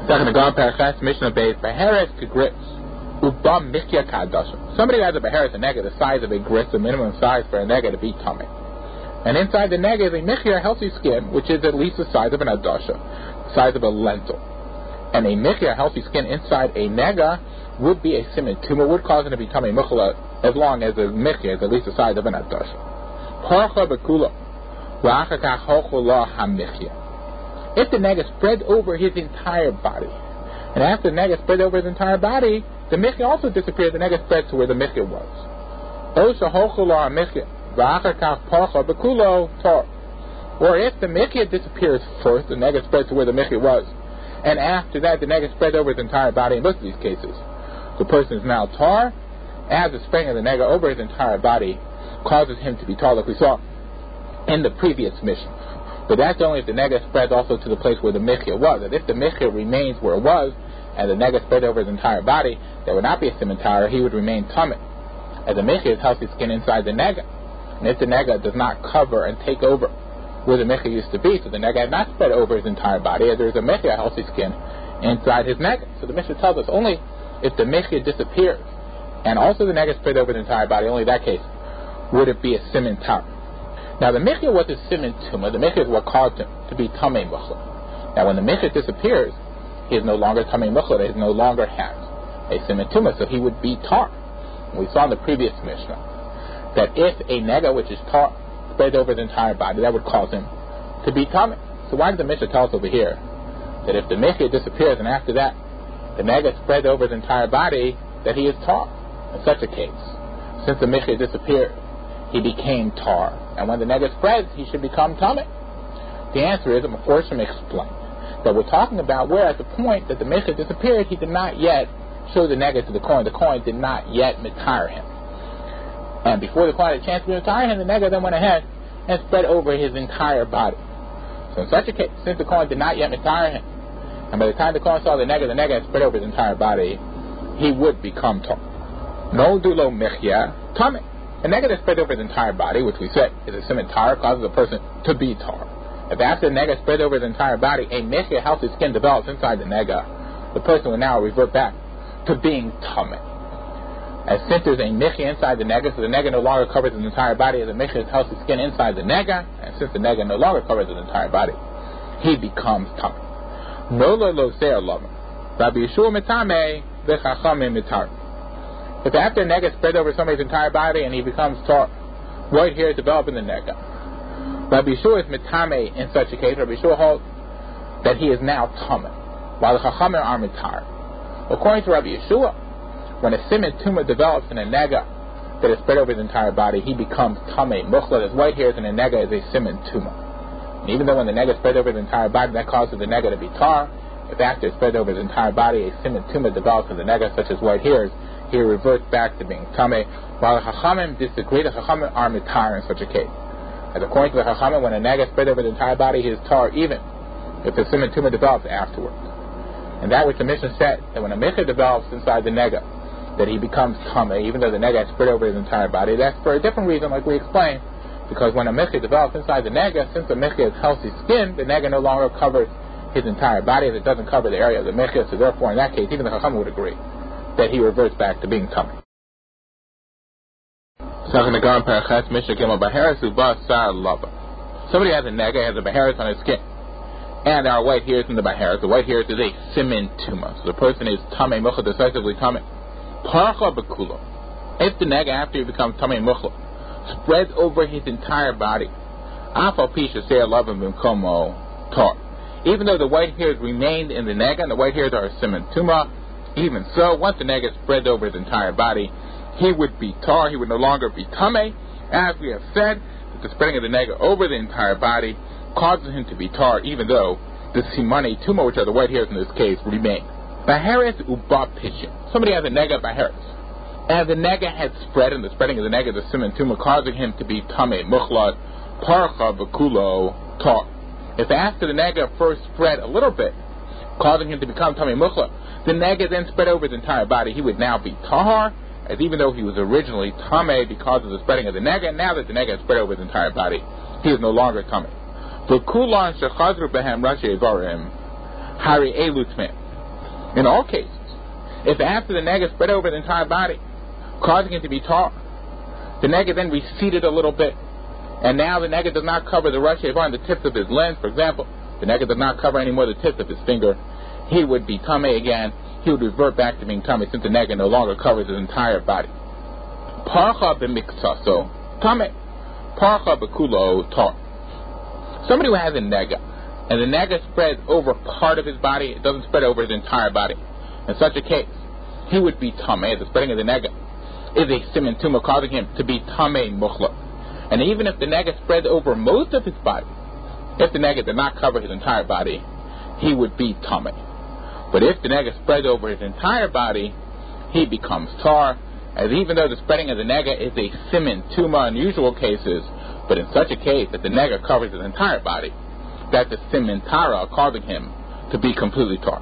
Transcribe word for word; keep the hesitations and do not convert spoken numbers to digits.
Second, the God Parachas Mishnah Beis Beheres Kegris Uba Michya Kadashim. Somebody has a Beheres, a nega, the size of a gris, the minimum size for a nega to be tummy. And inside the nega is a Michya, a healthy skin, which is at least the size of an adasha, the size of a lentil. And a Michya, a healthy skin inside a nega, would be a siman tumor, would cause it to become a mukhla, as long as the Michya is at least the size of an adasha. Parcha Bekula Wa'achakach Hochula HaMichya. If the nega spread over his entire body, and after the nega spread over his entire body, the michya also disappeared. The nega spread to where the michya was. Or if the michya disappears first, the nega spreads to where the michya was, and after that the nega spread over his entire body. In most of these cases, the person is now tar, as the spreading of the nega over his entire body causes him to be tar, like we saw in the previous mission. But that's only if the nega spreads also to the place where the michya was. And if the michya remains where it was, and the nega spread over his entire body, there would not be a siman, he would remain tummy. As the michya is healthy skin inside the nega. And if the nega does not cover and take over where the michya used to be, so the nega had not spread over his entire body, as there is a michya, a healthy skin, inside his nega. So the Mishnah tells us only if the michya disappears, and also the nega spread over the entire body, only in that case would it be a siman. Now the michya was a siman tumah. The michya is what caused him to be tamei muchla. Now when the michya disappears, he is no longer tamei muchla. He no longer has a siman tumah, so he would be tar. And we saw in the previous Mishnah that if a nega, which is tar, spread over the entire body, that would cause him to be tamei. So why did the Mishnah tell us over here that if the michya disappears and after that the nega spread over the entire body, that he is tar? In such a case, since the michya disappeared, he became tar, and when the nega spreads, he should become tamei. The answer is, the Meforshim explained that we're talking about where at the point that the michya disappeared, he did not yet show the nega to the Kohen. The Kohen did not yet mitar him, and before the Kohen had a chance to mitar him, the nega then went ahead and spread over his entire body. So in such a case, since the Kohen did not yet mitar him, and by the time the Kohen saw the nega, the nega had spread over his entire body, he would become tar. No dulo michya tamei. A nega that spread over his entire body, which we said is a siman tar, causes a person to be tar. If after the nega spread over his entire body, a michya, healthy skin, develops inside the nega, the person will now revert back to being tamei. As since there's a michya inside the nega, so the nega no longer covers his entire body, as a michya is healthy skin inside the nega, and since the nega no longer covers his entire body, he becomes tamei. No lo lo seir lama. Rabbi Yeshua mitamei, v'chachamim mitar. If after the nega spread over somebody's entire body and he becomes tar, white hairs develop in the nega, Rabbi Yeshua is mitamei in such a case. Rabbi Yeshua holds that he is now tamei, while the chachamim are mitar. According to Rabbi Yeshua, when a siman tumah develops in a nega that is spread over his entire body, he becomes tamei muchla. As white hairs in a nega is a siman tumah. And even though when the nega spread over his entire body, that causes the nega to be tar, if after it spread over his entire body, a siman tumah develops in the nega, such as white hairs, he reverts back to being tamei. While the chachamim disagree, the chachamim are mitar in such a case. As according to the chachamim, when a nega spread over the entire body, he is tar even if the siman tumah develops afterwards. And that which the Mishnah said, that when a michya develops inside the nega, that he becomes tamei, even though the nega has spread over his entire body, that's for a different reason, like we explained. Because when a michya develops inside the nega, since the michya is healthy skin, the nega no longer covers his entire body, as it doesn't cover the area of the michya, so therefore in that case, even the chachamim would agree that he reverts back to being tamei. Somebody has a nega, has a beheres on his skin, and there are white hairs in the beheres. The white hairs is a siman tumah, so the person is tamei muchla, decisively tamei. Parcha bekulo. If the nega, after he becomes tamei muchla, spreads over his entire body, afal pisha say alavim b'mkomo tar. Even though the white hairs remained in the nega, and the white hairs are a siman tumah, even so, once the nega spread over his entire body, he would be tar. He would no longer be tamei. As we have said, that the spreading of the nega over the entire body causes him to be tar, even though the simane tumah, which are the white hairs in this case, remain. Baheres uba pishin. Somebody has a nega baheres, and the nega had spread, and the spreading of the nega, the siman tumah, causing him to be tamei muchla, parcha b'kulo tar. If after the nega first spread a little bit, causing him to become tamei muchla, the nega then spread over his entire body, he would now be tahar, as even though he was originally tamei because of the spreading of the nega, now that the nega has spread over his entire body, he is no longer tamei. V'kulan shechazru behem rashi evarim hari elu tmei. In all cases, if after the nega spread over the entire body, causing it to be tar, the nega then receded a little bit, and now the nega does not cover the Rosh Ivar on the tips of his lens, for example, the nega does not cover anymore the tips of his finger, he would be tameh again. He would revert back to being tameh since the nega no longer covers his entire body. Parcha b'miksaso tameh, parcha b'kulo tar. Somebody who has a nega, and the nega spreads over part of his body, it doesn't spread over his entire body. In such a case, he would be tameh. The spreading of the nega is a siman tumah, causing him to be tameh muchlak. And even if the nega spreads over most of his body, if the nega did not cover his entire body, he would be tameh. But if the nega spreads over his entire body, he becomes tar, as even though the spreading of the nega is a siman tumah in usual cases, but in such a case that the nega covers his entire body, that's a siman tara, causing him to be completely tar.